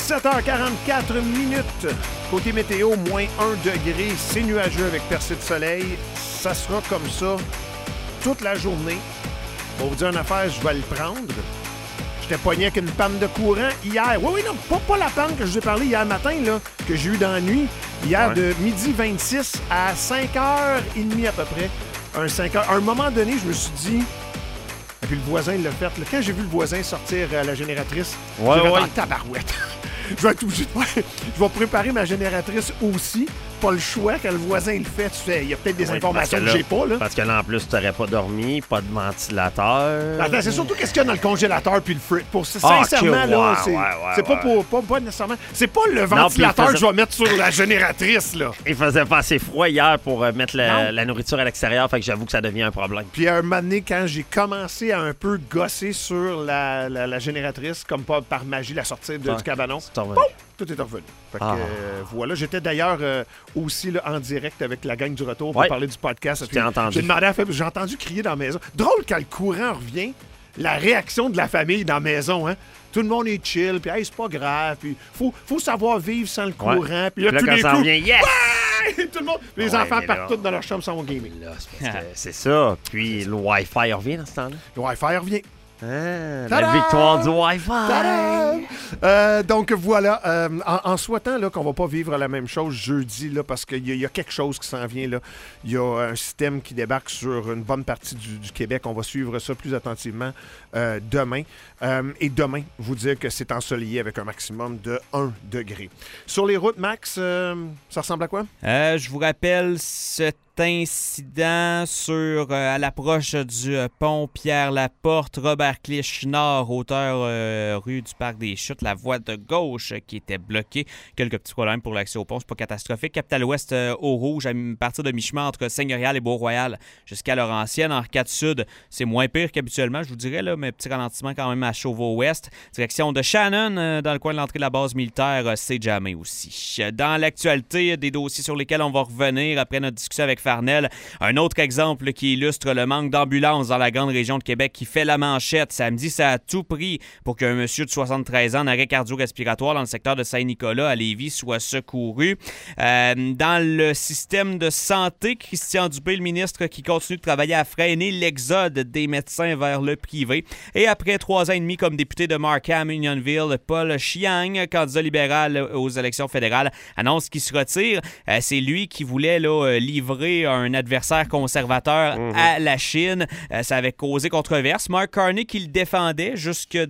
17h44 minutes. Côté météo, moins 1 degré. C'est nuageux avec percée de soleil. Ça sera comme ça toute la journée. Pour vous dire une affaire, je vais le prendre. J'étais pogné avec une panne de courant hier. Oui, non, pas la panne que je vous ai parlé hier matin, là, que j'ai eu dans la nuit. Hier, de midi 26 à 5h30 à peu près. À un moment donné, je me suis dit... Et puis le voisin, il l'a fait. Là, quand j'ai vu le voisin sortir la génératrice, j'ai fait en tabarouette. Je vais être obligé de... Je vais préparer ma génératrice aussi. Pas le choix, quand le voisin il le fait, tu sais, il y a peut-être des informations que j'ai pas. Là. Parce que là, en plus, tu n'aurais pas dormi, pas de ventilateur. Attends, c'est surtout qu'est-ce qu'il y a dans le congélateur puis le fridge. Sincèrement, là, c'est pas nécessairement... C'est pas le ventilateur que je vais mettre sur la génératrice, là. Il faisait pas assez froid hier pour mettre la nourriture à l'extérieur, fait que j'avoue que ça devient un problème. Puis un moment donné, quand j'ai commencé à un peu gosser sur la génératrice, comme pas par magie, la sortie du cabanon, tout est revenu. Fait que, voilà. J'étais d'ailleurs aussi là, en direct avec la gang du retour pour parler du podcast. J'ai entendu. J'ai entendu crier dans la maison. Drôle, quand le courant revient, la réaction de la famille dans la maison, hein? Tout le monde est chill, puis hey, c'est pas grave, puis faut savoir vivre sans le courant. Puis là, quand ça revient, yes! Tout le monde, les enfants partent tous dans leur chambre sans gaming. C'est ça. Puis le Wi-Fi revient dans ce temps-là. Le Wi-Fi revient. La victoire du Wi-Fi! Donc voilà, en souhaitant là, qu'on va pas vivre la même chose jeudi, là, parce qu'il y a quelque chose qui s'en vient. Là. Il y a un système qui débarque sur une bonne partie du Québec. On va suivre ça plus attentivement demain. Et demain, vous dire que c'est ensoleillé avec un maximum de 1 degré. Sur les routes, Max, ça ressemble à quoi? Je vous rappelle cet incident à l'approche du pont Pierre-Laporte, Robert Clich Nord, hauteur rue du Parc des Chutes, la voie de gauche qui était bloquée. Quelques petits problèmes pour l'accès au pont, c'est pas catastrophique. Capitale-Ouest au rouge, à partir de mi-chemin entre Seigneurial et Beau-Royal jusqu'à Laurentienne. En 4 Sud, c'est moins pire qu'habituellement, je vous dirais, là, mais petit ralentissement quand même à Chauveau-Ouest. Direction de Shannon, dans le coin de l'entrée de la base militaire, c'est jamais aussi. Dans l'actualité, des dossiers sur lesquels on va revenir après notre discussion avec Farnell. Un autre exemple qui illustre le manque d'ambulances dans la grande région de Québec qui fait la manchette. Samedi, ça a tout pris pour qu'un monsieur de 73 ans en arrêt cardio-respiratoire dans le secteur de Saint-Nicolas à Lévis soit secouru. Dans le système de santé, Christian Dubé, le ministre qui continue de travailler à freiner l'exode des médecins vers le privé. Et après 3 ans et demi comme député de Markham, Unionville, Paul Chiang, candidat libéral aux élections fédérales, annonce qu'il se retire. C'est lui qui voulait livrer un adversaire conservateur à la Chine. Ça avait causé controverse. Mark Carney qui le défendait jusqu'à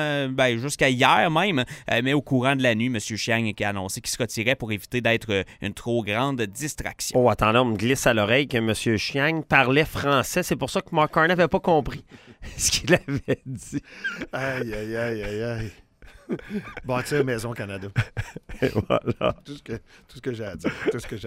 hier même, mais au courant de la nuit, M. Chiang qui a annoncé qu'il se retirait pour éviter d'être une trop grande distraction. Oh, attends, là, on me glisse à l'oreille que M. Chiang parlait français. C'est pour ça que Mark Carney n'avait pas compris ce qu'il avait dit. Aïe. Bâtir Maison Canada. Et voilà. Tout ce que j'ai à dire.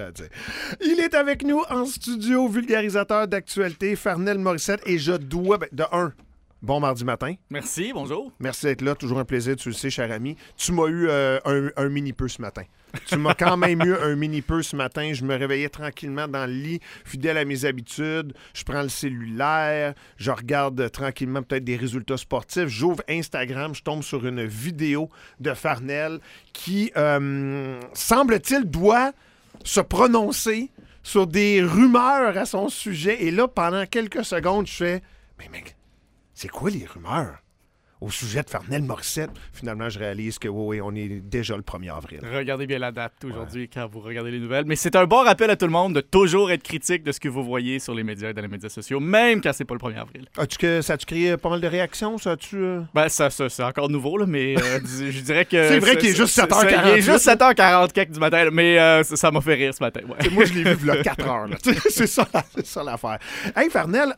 Il est avec nous en studio, vulgarisateur d'actualité, Farnell Morissette. Et je dois, bon mardi matin. Merci, bonjour. Merci d'être là, toujours un plaisir, tu le sais, cher ami. Tu m'as eu un mini-peu ce matin. Tu m'as quand même eu un mini-peu ce matin. Je me réveillais tranquillement dans le lit, fidèle à mes habitudes. Je prends le cellulaire, je regarde tranquillement peut-être des résultats sportifs. J'ouvre Instagram, je tombe sur une vidéo de Farnell qui, semble-t-il, doit se prononcer sur des rumeurs à son sujet. Et là, pendant quelques secondes, je fais « Mais mec, c'est quoi les rumeurs au sujet de Farnell Morissette? » Finalement, je réalise que oui, on est déjà le 1er avril. Regardez bien la date aujourd'hui quand vous regardez les nouvelles. Mais c'est un bon rappel à tout le monde de toujours être critique de ce que vous voyez sur les médias et dans les médias sociaux, même quand c'est pas le 1er avril. Ça a-tu créé pas mal de réactions? Ça c'est encore nouveau, là, mais je dirais que... C'est vrai qu'il est juste 7h40. Il est juste 7h40 quelque du matin, mais ça m'a fait rire ce matin. Ouais. Moi, je l'ai vu il y a 4 heures. Là. C'est ça l'affaire. Hey, Farnell...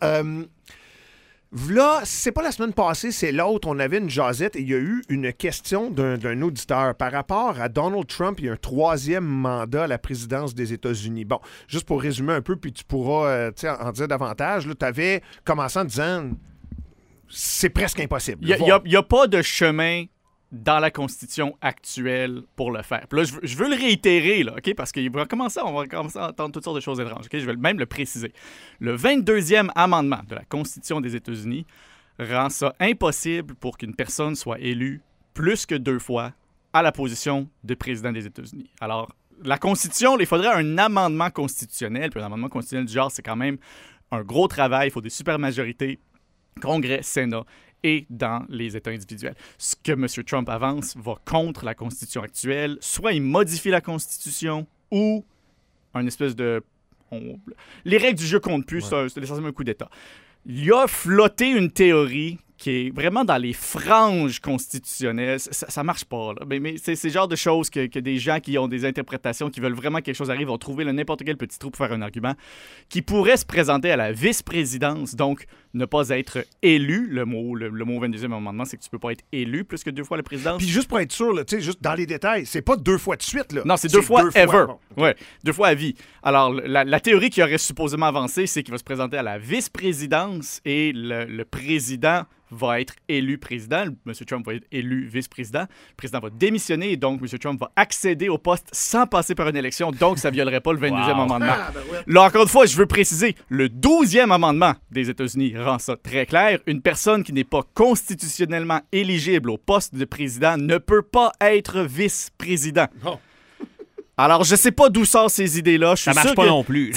Là, c'est pas la semaine passée, c'est l'autre. On avait une jasette et il y a eu une question d'un auditeur par rapport à Donald Trump. Il y a un 3e mandat à la présidence des États-Unis. Bon, juste pour résumer un peu, puis tu pourras en dire davantage. Tu avais commencé en disant c'est presque impossible. Il n'y a pas de chemin dans la Constitution actuelle pour le faire. Puis là, je veux le réitérer, là, OK? Parce qu'on va commencer à entendre toutes sortes de choses étranges. OK? Je vais même le préciser. Le 22e amendement de la Constitution des États-Unis rend ça impossible pour qu'une personne soit élue plus que 2 fois à la position de président des États-Unis. Alors, la Constitution, il faudrait un amendement constitutionnel. Puis un amendement constitutionnel du genre, c'est quand même un gros travail. Il faut des supermajorités, Congrès, Sénat et dans les États individuels. Ce que M. Trump avance va contre la Constitution actuelle. Soit il modifie la Constitution ou un espèce de... Les règles du jeu comptent plus, c'est essentiellement un coup d'État. Il a flotté une théorie qui est vraiment dans les franges constitutionnelles. Ça marche pas, là. Mais c'est le genre de choses que des gens qui ont des interprétations, qui veulent vraiment que quelque chose arrive, vont trouver n'importe quel petit trou pour faire un argument, qui pourrait se présenter à la vice-présidence, donc ne pas être élu. Le mot 22e amendement, c'est que tu peux pas être élu plus que 2 fois la présidence. Puis juste pour être sûr, là, juste dans les détails, c'est pas 2 fois de suite. Là. Non, c'est 2 fois ever. Bon. Ouais, 2 fois à vie. Alors, la théorie qui aurait supposément avancé, c'est qu'il va se présenter à la vice-présidence et le président va être élu président. M. Trump va être élu vice-président. Le président va démissionner et donc M. Trump va accéder au poste sans passer par une élection. Donc, ça ne violerait pas le 22e amendement. Ouais. Là, encore une fois, je veux préciser, le 12e amendement des États-Unis rend ça très clair. Une personne qui n'est pas constitutionnellement éligible au poste de président ne peut pas être vice-président. Oh. Alors, je sais pas d'où sortent ces idées-là. Ça marche pas non plus.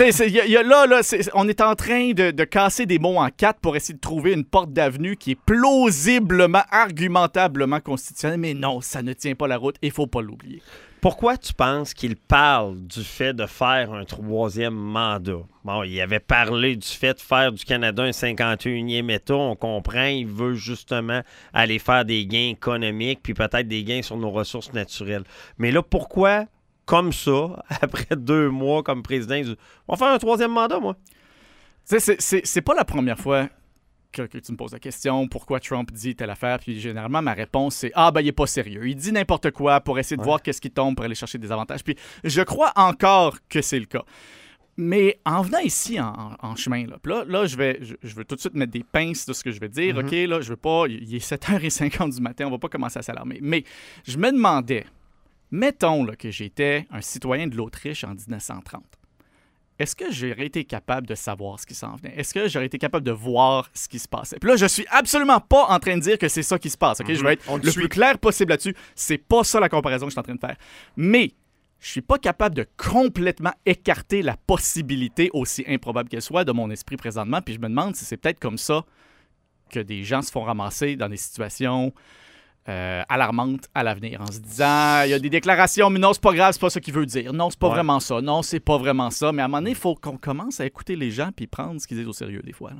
On est en train de casser des mots en 4 pour essayer de trouver une porte d'avenue qui est plausiblement, argumentablement constitutionnelle. Mais non, ça ne tient pas la route et il faut pas l'oublier. Pourquoi tu penses qu'il parle du fait de faire un 3e mandat? Bon, il avait parlé du fait de faire du Canada un 51e État. On comprend, il veut justement aller faire des gains économiques puis peut-être des gains sur nos ressources naturelles. Mais là, pourquoi... Comme ça, après 2 mois comme président, il dit « On va faire un 3e mandat, moi. » Tu sais, c'est pas la première fois que tu me poses la question pourquoi Trump dit telle affaire, puis généralement, ma réponse, c'est « Ah, ben, il est pas sérieux. Il dit n'importe quoi pour essayer de voir qu'est-ce qui tombe pour aller chercher des avantages. » Puis je crois encore que c'est le cas. Mais en venant ici en chemin, là je veux tout de suite mettre des pinces de ce que je vais dire. OK, là, je veux pas... Il est 7h50 du matin, on va pas commencer à s'alarmer. Mais je me demandais... Mettons là, que j'étais un citoyen de l'Autriche en 1930. Est-ce que j'aurais été capable de savoir ce qui s'en venait? Est-ce que j'aurais été capable de voir ce qui se passait? Puis là, je suis absolument pas en train de dire que c'est ça qui se passe. Okay? Je vais être le plus clair possible là-dessus. C'est pas ça la comparaison que je suis en train de faire. Mais je suis pas capable de complètement écarter la possibilité, aussi improbable qu'elle soit, de mon esprit présentement. Puis je me demande si c'est peut-être comme ça que des gens se font ramasser dans des situations... alarmante à l'avenir, en se disant il y a des déclarations, mais non, c'est pas grave, c'est pas ça qu'il veut dire. Non, c'est pas vraiment ça. Non, c'est pas vraiment ça. Mais à un moment donné, il faut qu'on commence à écouter les gens puis prendre ce qu'ils disent au sérieux, des fois. Là.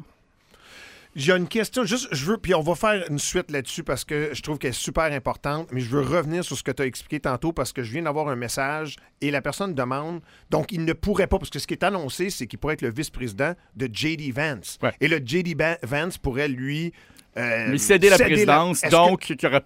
J'ai une question, puis on va faire une suite là-dessus parce que je trouve qu'elle est super importante, mais je veux revenir sur ce que tu as expliqué tantôt parce que je viens d'avoir un message et la personne demande, donc il ne pourrait pas, parce que ce qui est annoncé, c'est qu'il pourrait être le vice-président de J.D. Vance. Ouais. Et le J.D. Vance pourrait, lui céder la présidence, donc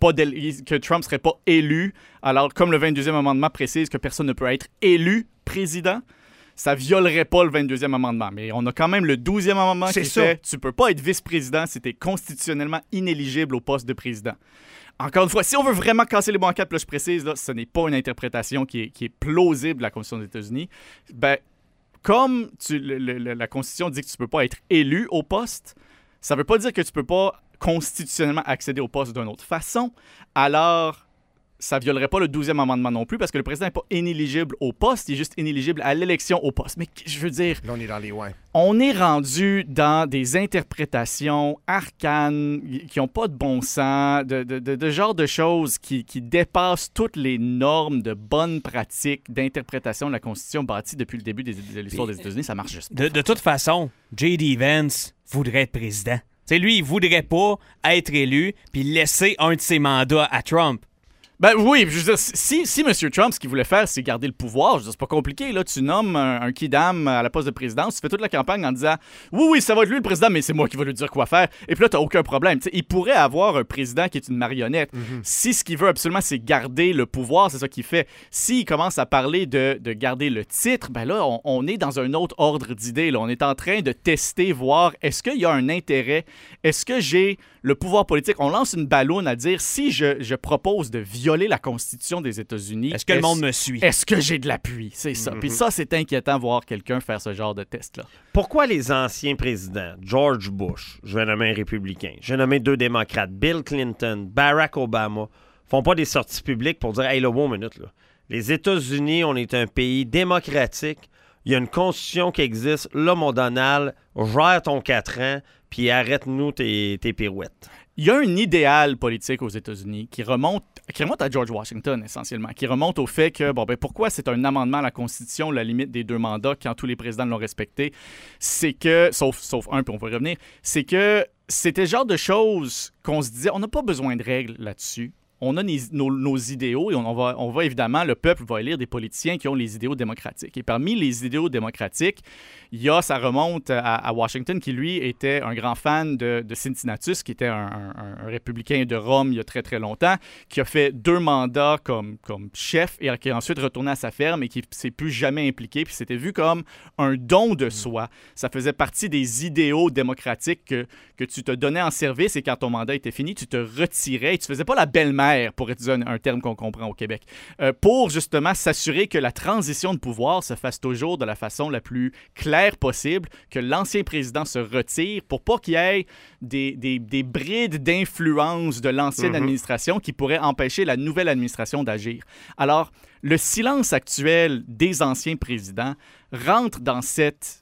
que Trump ne serait pas élu. Alors, comme le 22e amendement précise que personne ne peut être élu président, ça violerait pas le 22e amendement. Mais on a quand même le 12e amendement qui fait tu peux pas être vice-président si tu es constitutionnellement inéligible au poste de président. Encore une fois, si on veut vraiment casser les mots en 4, là, je précise, là, ce n'est pas une interprétation qui est plausible de la Constitution des États-Unis. Ben, comme la Constitution dit que tu peux pas être élu au poste, ça veut pas dire que tu peux pas constitutionnellement accéder au poste d'une autre façon, alors ça violerait pas le 12e amendement non plus parce que le président n'est pas inéligible au poste, il est juste inéligible à l'élection au poste. Mais je veux dire... Là, on est dans les On est rendu dans des interprétations arcanes qui n'ont pas de bon sens, de genre de choses qui dépassent toutes les normes de bonnes pratiques d'interprétation de la Constitution bâtie depuis le début de l'histoire des États-Unis. Ça marche juste pas. De toute façon, J.D. Vance voudrait être président. T'sais, lui, il voudrait pas être élu puis laisser un de ses mandats à Trump. Ben oui, je veux dire, si M. Trump, ce qu'il voulait faire, c'est garder le pouvoir, je veux dire, c'est pas compliqué, là. Tu nommes un kidam à la poste de présidence, tu fais toute la campagne en disant « Oui, ça va être lui le président, mais c'est moi qui vais lui dire quoi faire. » Et puis là, t'as aucun problème. T'sais, il pourrait avoir un président qui est une marionnette. Si ce qu'il veut absolument, c'est garder le pouvoir, c'est ça qu'il fait. S'il commence à parler de garder le titre, ben là, on est dans un autre ordre d'idées. On est en train de tester, voir, est-ce qu'il y a un intérêt? Est-ce que j'ai le pouvoir politique? On lance une balloune à dire, si je propose de violer la Constitution des États-Unis... Est-ce que le monde me suit? Est-ce que j'ai de l'appui? C'est ça. Puis ça, c'est inquiétant voir quelqu'un faire ce genre de test-là. Pourquoi les anciens présidents, George Bush, je vais nommer un républicain, je vais nommer 2 démocrates, Bill Clinton, Barack Obama, font pas des sorties publiques pour dire « Hey, là, one minute, là. Les États-Unis, on est un pays démocratique. Il y a une constitution qui existe. Là, mon Donald, gère ton 4 ans, puis arrête-nous tes pirouettes. » Il y a un idéal politique aux États-Unis qui remonte à George Washington, essentiellement, qui remonte au fait que, pourquoi c'est un amendement à la Constitution, la limite des 2 mandats, quand tous les présidents l'ont respecté, c'est que, sauf un, puis on va revenir, c'est que c'était le genre de choses qu'on se disait, on n'a pas besoin de règles là-dessus. On a nos idéaux et on va évidemment, le peuple va élire des politiciens qui ont les idéaux démocratiques. Et parmi les idéaux démocratiques, ça remonte à Washington, qui lui était un grand fan de Cincinnatus, qui était un républicain de Rome il y a très très longtemps, qui a fait 2 mandats comme chef et qui est ensuite retourné à sa ferme et qui ne s'est plus jamais impliqué. Puis c'était vu comme un don de soi. Ça faisait partie des idéaux démocratiques que tu te donnais en service et quand ton mandat était fini, tu te retirais et tu faisais pas la belle-mère, pour utiliser un terme qu'on comprend au Québec, pour justement s'assurer que la transition de pouvoir se fasse toujours de la façon la plus claire possible, que l'ancien président se retire pour pas qu'il y ait des brides d'influence de l'ancienne administration qui pourraient empêcher la nouvelle administration d'agir. Alors, le silence actuel des anciens présidents rentre dans cet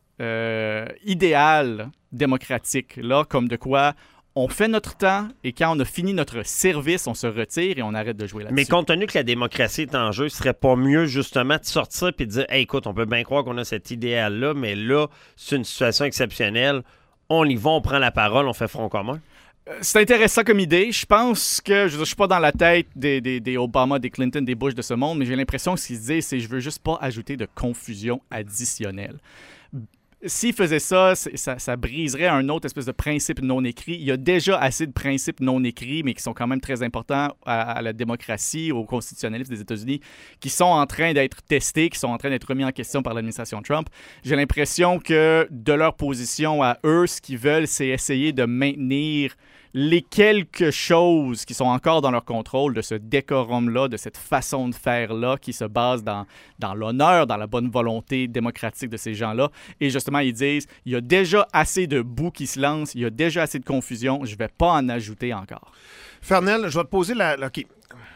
idéal démocratique-là, comme de quoi on fait notre temps et quand on a fini notre service, on se retire et on arrête de jouer là-dessus. Mais compte tenu que la démocratie est en jeu, ce serait pas mieux justement de sortir et de dire hey, écoute, on peut bien croire qu'on a cet idéal-là, mais là, c'est une situation exceptionnelle. On y va, on prend la parole, on fait front commun. C'est intéressant comme idée. Je pense que, je suis pas dans la tête des Obama, des Clinton, des Bush de ce monde, mais j'ai l'impression que ce qu'ils se disent, c'est je veux juste pas ajouter de confusion additionnelle. S'il faisait ça, ça briserait un autre espèce de principe non écrit. Il y a déjà assez de principes non écrits, mais qui sont quand même très importants à la démocratie, au constitutionnalisme des États-Unis, qui sont en train d'être testés, qui sont en train d'être remis en question par l'administration Trump. J'ai l'impression que de leur position à eux, ce qu'ils veulent, c'est essayer de maintenir les quelques choses qui sont encore dans leur contrôle de ce décorum-là, de cette façon de faire-là qui se base dans l'honneur, dans la bonne volonté démocratique de ces gens-là. Et justement, ils disent, il y a déjà assez de boue qui se lance, il y a déjà assez de confusion, je ne vais pas en ajouter encore. Fernel, je vais te poser OK.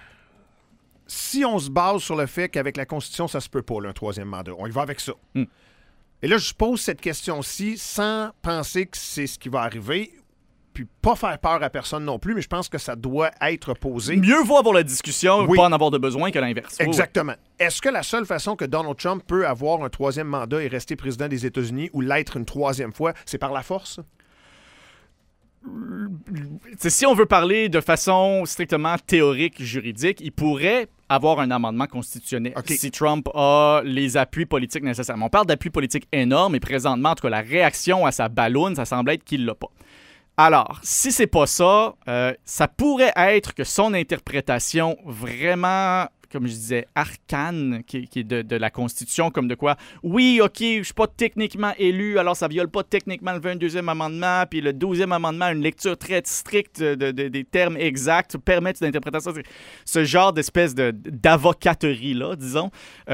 Si on se base sur le fait qu'avec la Constitution, ça se peut pas, là, un 3e mandat, on y va avec ça. Et là, je pose cette question-ci sans penser que c'est ce qui va arriver, puis pas faire peur à personne non plus, mais je pense que ça doit être posé. Mieux vaut avoir la discussion et pas en avoir de besoin que l'inverse. Exactement. Est-ce que la seule façon que Donald Trump peut avoir un 3e mandat et rester président des États-Unis ou l'être une 3e fois, c'est par la force? Si on veut parler de façon strictement théorique, juridique, il pourrait avoir un amendement constitutionnel si Trump a les appuis politiques nécessaires. On parle d'appuis politiques énormes et présentement, en tout cas, la réaction à sa balloune, ça semble être qu'il l'a pas. Alors, si c'est pas ça, ça pourrait être que son interprétation vraiment, comme je disais, arcane, qui est de la Constitution, comme de quoi, oui, OK, je suis pas techniquement élu, alors ça viole pas techniquement le 22e amendement, puis le 12e amendement, une lecture très stricte des termes exacts, permet une interprétation. Ce genre d'espèce d'avocaterie-là, disons,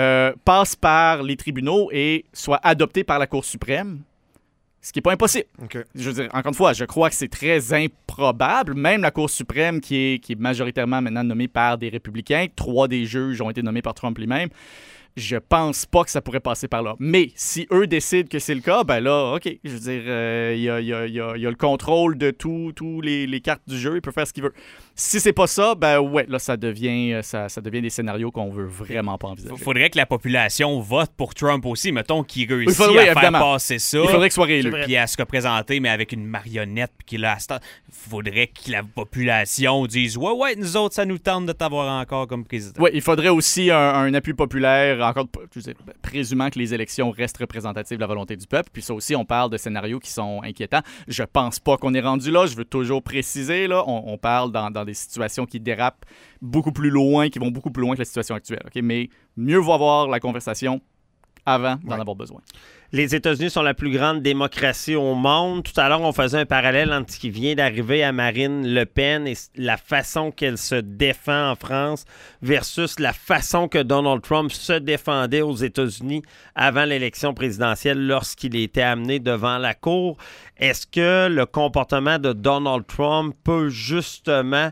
passe par les tribunaux et soit adopté par la Cour suprême. Ce qui n'est pas impossible. Okay. Je veux dire, encore une fois, je crois que c'est très improbable. Même la Cour suprême, qui est majoritairement maintenant nommée par des républicains, 3 des juges ont été nommés par Trump lui-même. Je pense pas que ça pourrait passer par là. Mais si eux décident que c'est le cas, ben là, OK. Je veux dire, il y a le contrôle de tous les cartes du jeu. Il peut faire ce qu'il veut. Si c'est pas ça, ben ouais, là, ça devient des scénarios qu'on veut vraiment pas envisager. Il faudrait que la population vote pour Trump aussi. Mettons qu'il réussit à faire passer ça. Il faudrait qu'il soit réélu. Puis à se représenter, mais avec une marionnette. Puis qu'il faudrait que la population dise « Ouais, nous autres, ça nous tente de t'avoir encore comme président. » Oui, il faudrait aussi un appui populaire, encore présumant que les élections restent représentatives de la volonté du peuple. Puis ça aussi, on parle de scénarios qui sont inquiétants. Je pense pas qu'on est rendu là. Je veux toujours préciser, là, on parle dans des situations qui dérapent beaucoup plus loin, qui vont beaucoup plus loin que la situation actuelle. Okay? Mais mieux vaut avoir la conversation avant d'en avoir besoin. Les États-Unis sont la plus grande démocratie au monde. Tout à l'heure, on faisait un parallèle entre ce qui vient d'arriver à Marine Le Pen et la façon qu'elle se défend en France versus la façon que Donald Trump se défendait aux États-Unis avant l'élection présidentielle lorsqu'il était amené devant la Cour. Est-ce que le comportement de Donald Trump peut justement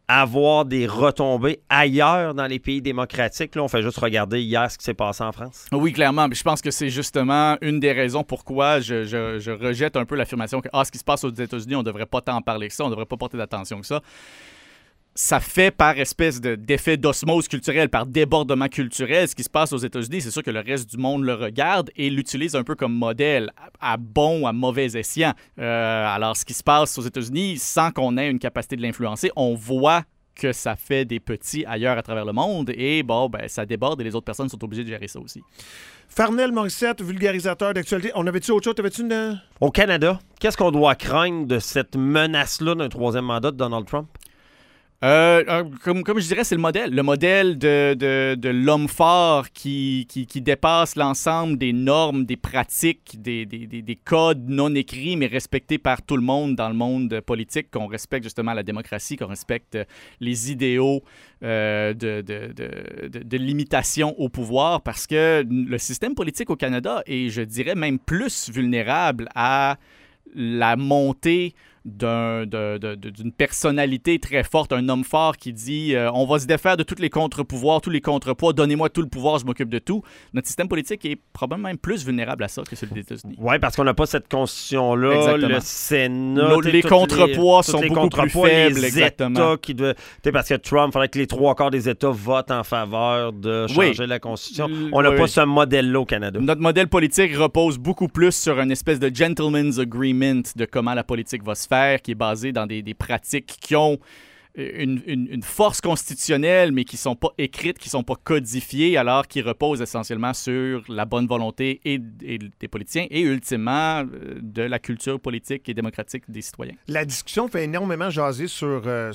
avoir des retombées ailleurs dans les pays démocratiques? Là, on fait juste regarder hier ce qui s'est passé en France. Oui, clairement. Mais je pense que c'est justement une des raisons pourquoi je rejette un peu l'affirmation que ce qui se passe aux États-Unis, on ne devrait pas tant parler que ça, on ne devrait pas porter d'attention que ça. Ça fait par espèce d'effet d'osmose culturelle, par débordement culturel, ce qui se passe aux États-Unis. C'est sûr que le reste du monde le regarde et l'utilise un peu comme modèle, à bon ou à mauvais escient. Alors, ce qui se passe aux États-Unis, sans qu'on ait une capacité de l'influencer, on voit que ça fait des petits ailleurs à travers le monde et ça déborde et les autres personnes sont obligées de gérer ça aussi. Farnell Morissette, vulgarisateur d'actualité. On avait-tu autre chose? T'avais-tu une... Au Canada, qu'est-ce qu'on doit craindre de cette menace-là d'un troisième mandat de Donald Trump? Comme je dirais, c'est le modèle. Le modèle de l'homme fort qui dépasse l'ensemble des normes, des pratiques, des codes non écrits, mais respectés par tout le monde dans le monde politique, qu'on respecte justement la démocratie, qu'on respecte les idéaux de limitation au pouvoir, parce que le système politique au Canada est, je dirais, même plus vulnérable à la montée d'une personnalité très forte, un homme fort qui dit on va se défaire de tous les contre-pouvoirs, tous les contrepoids, donnez-moi tout le pouvoir, je m'occupe de tout. Notre système politique est probablement même plus vulnérable à ça que celui des États-Unis. Oui, parce qu'on n'a pas cette constitution-là. Exactement. Le Sénat. Les contrepoids sont beaucoup plus faibles. Les exactement. États parce que Trump, il faudrait que les 3/4 des États votent en faveur de changer la constitution. On n'a pas ce modèle-là au Canada. Notre modèle politique repose beaucoup plus sur une espèce de gentleman's agreement de comment la politique va se faire, qui est basé dans des pratiques qui ont une force constitutionnelle, mais qui ne sont pas écrites, qui ne sont pas codifiées, alors qui reposent essentiellement sur la bonne volonté et des politiciens et ultimement de la culture politique et démocratique des citoyens. La discussion fait énormément jaser sur le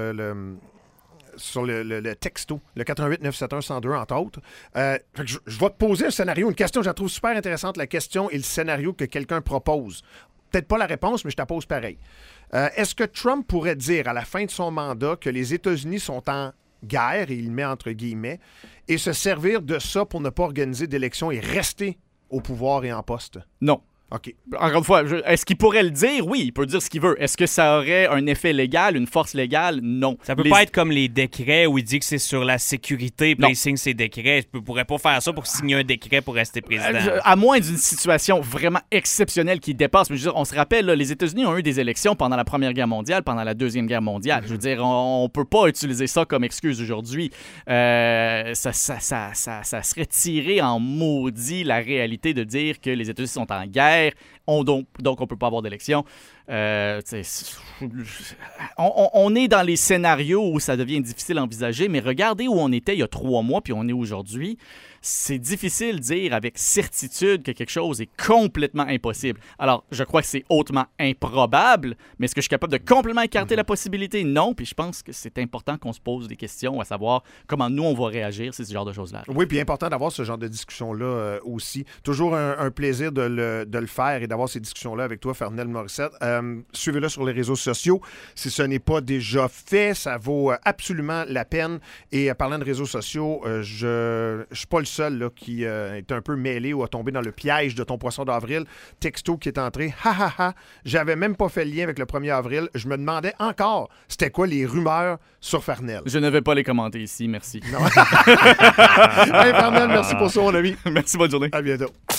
texto, le 88-971-102, entre autres. Je vais te poser un scénario, une question, je la trouve super intéressante, la question et le scénario que quelqu'un propose. Peut-être pas la réponse, mais je te la pose pareil. Est-ce que Trump pourrait dire à la fin de son mandat que les États-Unis sont en guerre, et il le met entre guillemets, et se servir de ça pour ne pas organiser d'élection et rester au pouvoir et en poste? Non. OK. Encore une fois, est-ce qu'il pourrait le dire? Oui, il peut dire ce qu'il veut. Est-ce que ça aurait un effet légal, une force légale? Non. Ça peut pas être comme les décrets où il dit que c'est sur la sécurité, puis il signe ses décrets. Il pourrait pas faire ça pour signer un décret pour rester président. À moins d'une situation vraiment exceptionnelle qui dépasse. Mais je veux dire, on se rappelle, là, les États-Unis ont eu des élections pendant la Première Guerre mondiale, pendant la Deuxième Guerre mondiale. Je veux dire, on peut pas utiliser ça comme excuse aujourd'hui. Ça serait tiré en maudit la réalité de dire que les États-Unis sont en guerre. Donc on ne peut pas avoir d'élection. On est dans les scénarios où ça devient difficile à envisager, mais regardez où on était il y a 3 mois puis on est aujourd'hui. C'est difficile de dire avec certitude que quelque chose est complètement impossible. Alors, je crois que c'est hautement improbable, mais est-ce que je suis capable de complètement écarter la possibilité? Non, puis je pense que c'est important qu'on se pose des questions, à savoir comment nous, on va réagir si ce genre de choses-là arrive. Oui, puis important d'avoir ce genre de discussion-là aussi. Toujours un plaisir de le faire et d'avoir ces discussions-là avec toi, Farnell Morissette. Suivez-le sur les réseaux sociaux. Si ce n'est pas déjà fait, ça vaut absolument la peine. Et parlant de réseaux sociaux, je suis pas le seul là, qui est un peu mêlé ou a tombé dans le piège de ton poisson d'avril. Texto qui est entré. Ha ha ha. J'avais même pas fait le lien avec le 1er avril. Je me demandais encore c'était quoi les rumeurs sur Farnell. Je ne vais pas les commenter ici, merci. Hey Farnell, merci pour ça, mon ami. Merci, bonne journée. À bientôt.